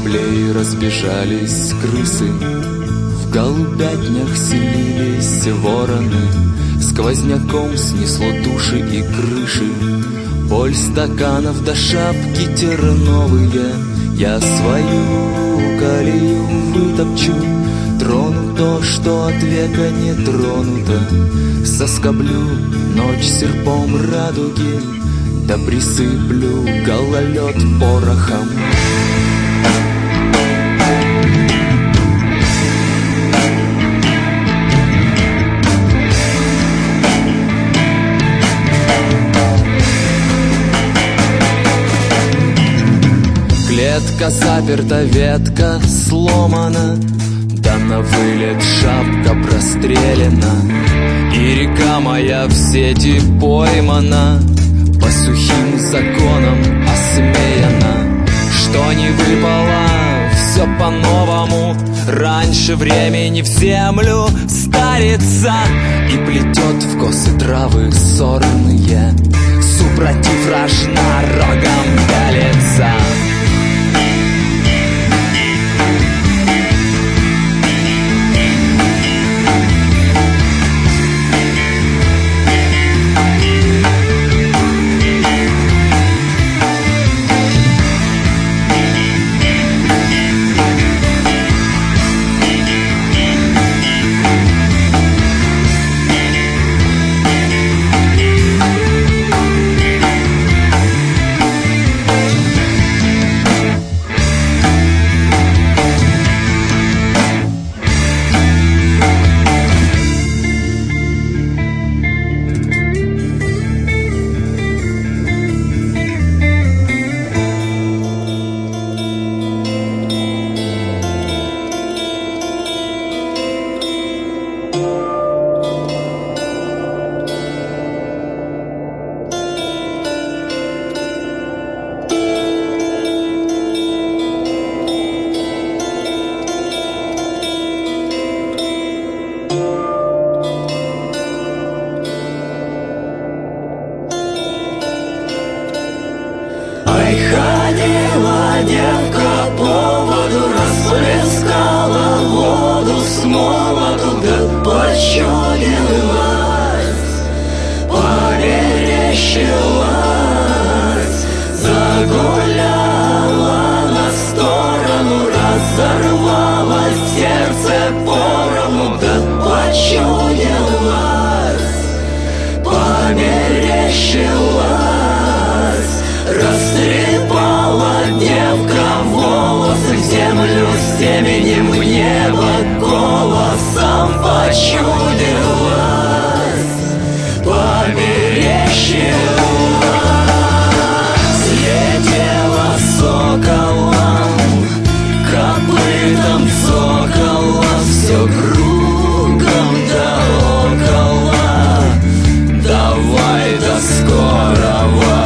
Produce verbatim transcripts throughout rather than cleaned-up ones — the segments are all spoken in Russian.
кораблей разбежались крысы, в голубятнях селились вороны, сквозняком снесло души и крыши. Поль стаканов до шапки терновые, я свою колею вытопчу, трону то, что от века не тронуто. Соскоблю ночь серпом радуги, да присыплю гололед порохом. Клетка заперта, ветка сломана, да на вылет шапка прострелена, и река моя в сети поймана, по сухим законам осмеяна. Что не выпало, все по-новому, раньше времени в землю старится и плетет в косы травы сорные, супротив рожна рогом пялится. Ходила девка по воду, расплескала воду с молоду, да почудилась, померещилась, загуляла на сторону, разорвалось сердце поровну, да почудилась, померещилась. Растрепала девка волосы в землю, с теменем в небо, голосом почудилась, померещилась. Слетела соколом, копытом цокола, все кругом да около, давай до скорого.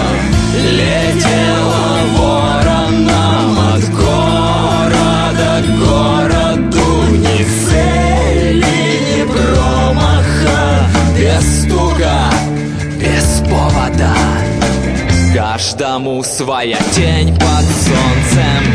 Летела вороном от города к городу, ни цели, ни промаха, без стука, без повода. Каждому своя тень под солнцем.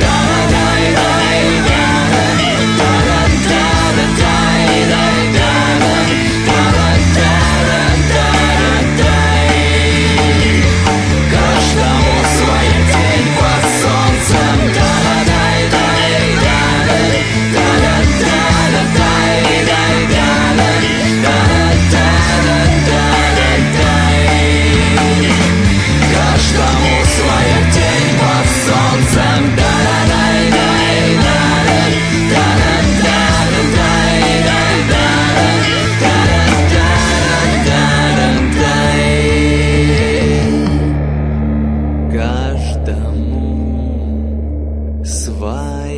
Каждому своя